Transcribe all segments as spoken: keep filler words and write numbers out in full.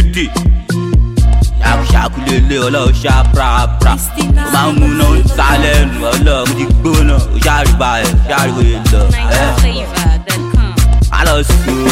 fifty. Ṣàkúṣàkú lélẹ̀ ọlọ́run ṣá prapra. Ó máa ń múná ń ta lẹ́nu ọlọ́run mo ti gbóná. Ó ṣàrìbá ẹ̀ ṣàrìbó yẹn lọ. Má lọ sùn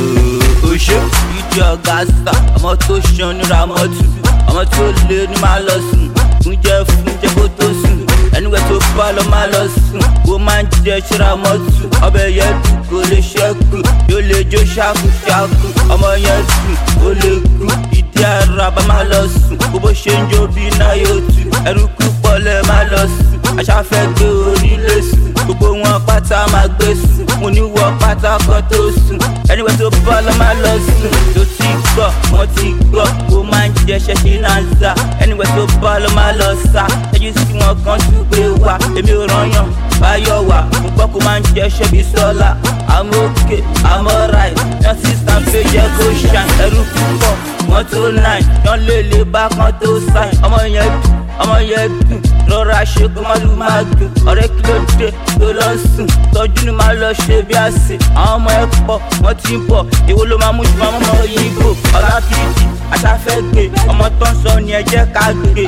ó ṣe ìdí ọ̀gá sá. Ọmọ tó ṣan níra mọ́tò. Ọmọ tó lé ní má lọ sùn. Fúnjẹ fúnjẹ kó tó sùn. Ẹniwẹ̀ tó bá lọ má lọ sùn. Ó máa ń jẹ ṣíra mọ́tò. Ọbẹ̀ yẹn dùn kò lè ṣẹ́kù. Yóò lè jó ṣákúṣákú. Ọmọ yẹn dùn ó lè kú. Ìdí ara bá má lọ sùn. Gbogbo ṣe ń jó bí iná yóò tù. Ẹrú kú pọ̀lẹ́ má lọ sùn. Aṣáfẹ́ gbé orí lé sùn. Gbogbo wọn pátá máa gbé sùn. Mo ní wọ pátá kan tó sùn. Ẹniwẹ̀ tó bá lọ má lọ sùn. Tó ti gbọ́, wọ́n ti gbọ́. Ó máa ń jẹ ṣẹ́ṣẹ́ náà sá. Ẹniwẹ̀ tó bá lọ má lọ sá. Ẹjú sí wọn kan tún gbé wá. Èmi ò rányàn báyọ̀ wá. Mo gbọ́ kó máa ń jẹ ṣẹ́bi sọ́lá. I'm okay, I'm alright. Yan sísá fẹ́ jẹ́ kó ṣàn. Ẹrú púpọ̀, wọ́n tó nine. Yan lè lè bá kan tó sáìn. Ọmọ yẹn dùn, ọmọ yẹn dùn. Rọra ṣe kó má lu máa dùn. Ọ̀rẹ́ kí ló dé tó lọ sùn. Tọ́jú ni máa lọ ṣe bí àsè. Àwọn ọmọ ẹ pọ̀, wọ́n ti ń bọ̀. Èwo ló máa mú ju àwọn ọmọ yìí bò. Ọlá kìkì, aṣáfẹ́ gbé. Ọmọ tó ń sọ ni ẹ jẹ́ ká gbé.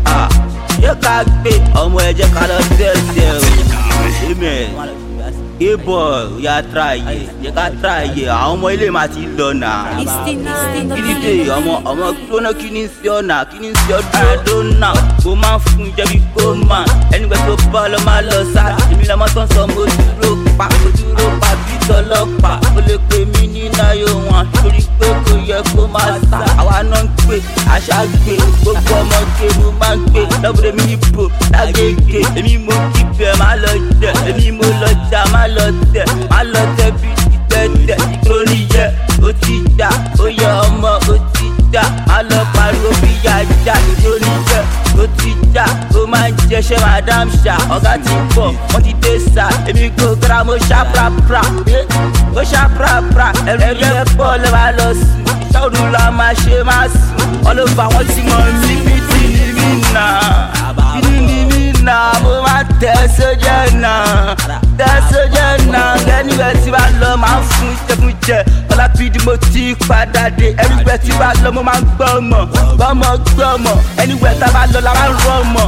Yẹ ká gbé. Ọmọ ẹ jẹ́ ká lọ tẹ̀sẹ̀ o. Amen. Hey boy, ya try ye, ye ka try ye. Àwọn ọmọ ilé ma ti lọ nà. Kini dé ọmọ ọmọ gbóná kini sí ọ̀nà kini sí ọdún ọdún náà. Kó máa fún jẹ́bi kó máa. Ẹniwẹ̀ tó bá lọ máa lọ sá. Èmi lọmọ tó ń sọ mo dúró pa, mo dúró pa bí tọlọ́pàá. Ó lè pè mí ní náyó wọn. Torí pé kò yẹ kó máa sá. Àwa náà ń pè, àṣà gbé. Gbogbo ọmọ ké mo máa ń gbé. Lọ́bùrẹ́ mi ní bò lágége. Èmi mo kí bẹ̀ má lọ jẹ. Èmi mo lọ jà má lọ tẹ, má lọ tẹ bí títẹ̀tẹ̀. Nítorí yẹ ó ti dá, ó yẹ ọmọ ó ti dá. Má lọ pariwo bí yájà. Nítorí yẹ ó ti dá, ó máa ń jẹṣẹ́ madam ṣá. Ọ̀gá ti bọ̀, wọ́n ti dé sá. Èmi kò gara mo ṣá prapra. Ó ṣá prapra. Ẹ̀rù yẹ pọ̀ lẹ́ máa lọ sùn. Iṣẹ́ òru la máa ṣe máa sùn. Ọlọ́fà wọn ti mọ mí bí tí ní mí nà. Bí ní mí nà, mo máa tẹ̀ sójẹ́ nà. Tẹ̀ sójẹ́ nà. Ẹniwẹ̀ tí bá lọ máa ń fún jẹkújẹ. Ọlábídì mo ti padà dé. Ẹniwẹ̀ tí bá lọ mo máa ń gbọ́mọ. Gbọ́mọ gbọ́mọ. Ẹniwẹ̀ tá bá lọ la máa ń rọmọ.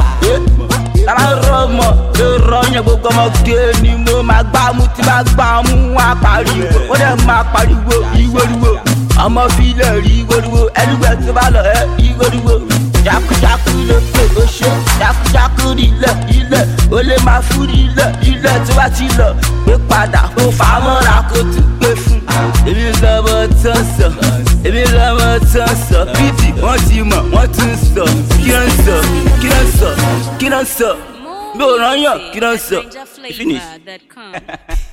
La máa ń rọmọ. Ló rọyàn gbogbo ọmọ gé ni mo máa gbá mú tí bá gbá mú wá pariwo. Ó dẹ̀ máa pariwo ìwòriwo. Ọmọ filẹ̀ rí ìwòriwo. Ẹniwẹ̀ tí bá lọ ẹ ìwòriwo. Jákújákú ló pè ó ṣe. Jákújákú nílẹ̀ ilẹ̀. Ó lè máa fún ilẹ̀ ilẹ̀ tí wá ti lọ. Gbé padà kó fà mọ́ra kó tún gbé fún. Èmi lọ́mọ tó ń sọ. Èmi lọ́mọ tó ń sọ. Bíbí wọ́n ti mọ̀ wọ́n tún ń sọ. Kí ló ń sọ? Kí ló ń sọ? Kí ló ń sọ? Mi ò rán yàn kí ló ń sọ? Finish.